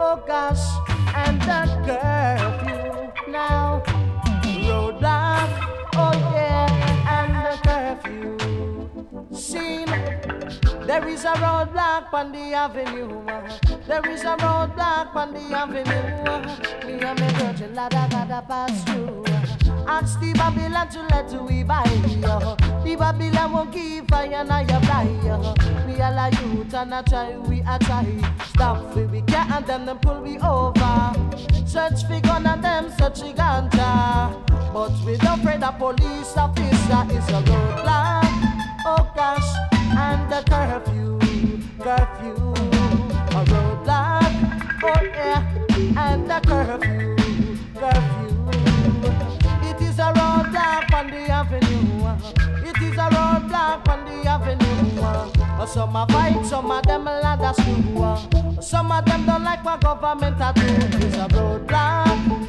Oh gosh, and the curfew now. Roadblock, oh yeah, and the curfew. Seen, there is a roadblock on the avenue. There is a roadblock on the avenue. Me and my virgin lad, I gotta pass through. Ask the Babylon to let we buy yo. The Babylon won't give fire now you fly yo. Me all a youth and a try, we a try. Stop we can't and them pull we over. Search for gun and them search for ganja. But we don't afraid a police officer is a roadblock. Oh gosh, and the curfew, a roadblock. Oh yeah, and the curfew. It is a roadblock on the avenue. It is a roadblock on the avenue. Some a fight, some of them ladder screw. Some of them don't like what government a do. It's a roadblock.